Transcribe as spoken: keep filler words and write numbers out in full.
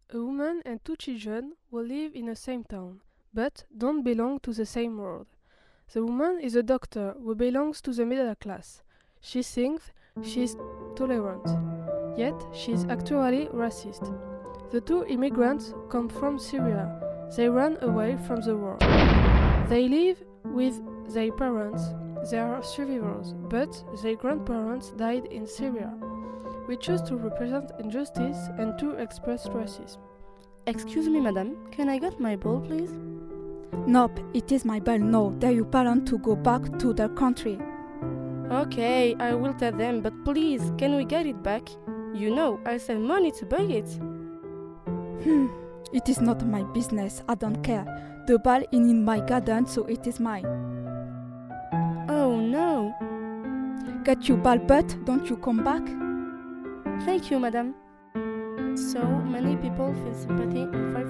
A woman and two children will live in the same town, but don't belong to the same world. The woman is a doctor who belongs to the middle class. She thinks she is tolerant, yet she is actually racist. The two immigrants come from Syria. They ran away from the war. They live with their parents. They are survivors, but their grandparents died in Syria. We choose to represent injustice and to express racism. Excuse me, madam, can I get my ball, please? Nope, it is my ball. No, tell your parents to go back to their country. Okay, I will tell them, but please, can we get it back? You know, I save money to buy it. Hmm, it is not my business. I don't care. The ball is in my garden, so it is mine. Oh no. Get your ball, but don't you come back? Thank you, madam. So many people feel sympathy and fight